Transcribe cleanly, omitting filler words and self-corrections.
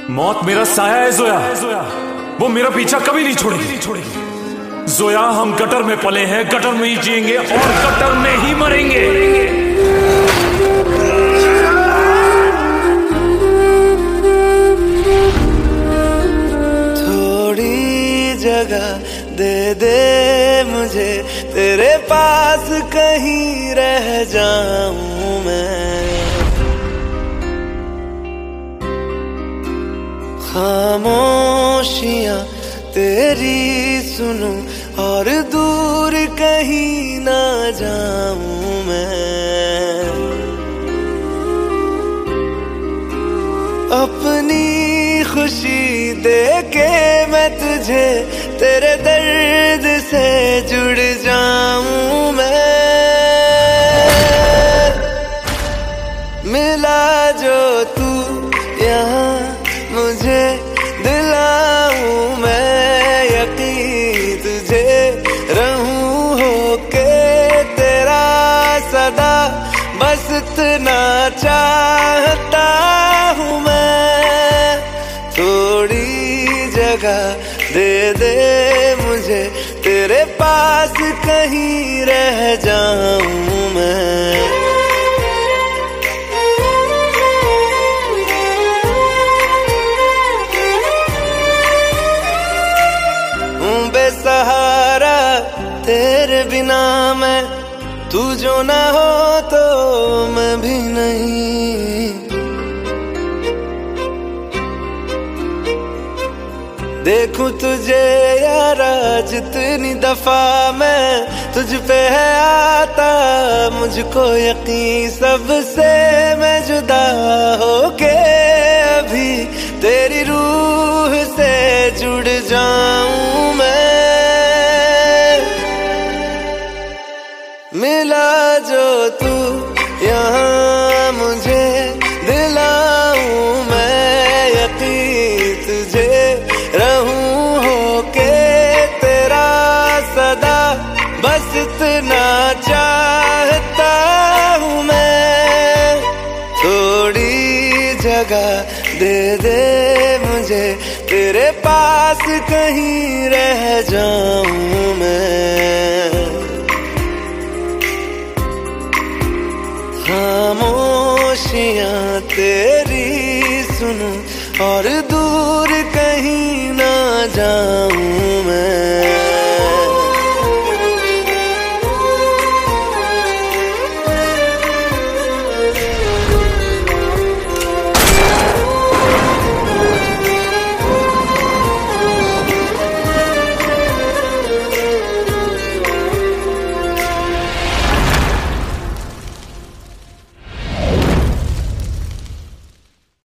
मौत मेरा साया है जोया, वो मेरा पीछा कभी नहीं छोड़ेगी। जोया, हम गटर में पले हैं, गटर में ही जिएंगे और गटर में ही मरेंगे। थोड़ी जगह दे दे मुझे, तेरे पास कहीं रह जाऊं मैं। खामोशियां तेरी सुनूं और दूर कहीं ना जाऊं मैं। अपनी खुशी देके मैं तुझे तेरे दर्द से जुड़ जाऊं मैं। मिला जो तू यहाँ मुझे दिलाऊं मैं यकीन, तुझे रहूं होके तेरा सदा, बस इतना चाहता हूँ मैं। थोड़ी जगह दे दे मुझे, तेरे पास कहीं रह जाऊं मैं। बेसहारा तेरे बिना मैं, तू जो ना हो तो मैं भी नहीं। देखूं तुझे यारा जितनी दफा मैं तुझ पे है आता, मुझको यकीन सबसे मैं जुदा होके अभी तेरी रूह से जुड़ जाऊं मैं। मिला जो तू यहाँ मुझे दिलाऊं मैं यकीन, तुझे रहूं होके तेरा सदा, बस इतना चाहता हूँ मैं। थोड़ी जगह दे दे मुझे, तेरे पास कहीं रह जाऊं मैं। खामोशियां तेरी सुनूं और दूर कहीं ना जाऊं।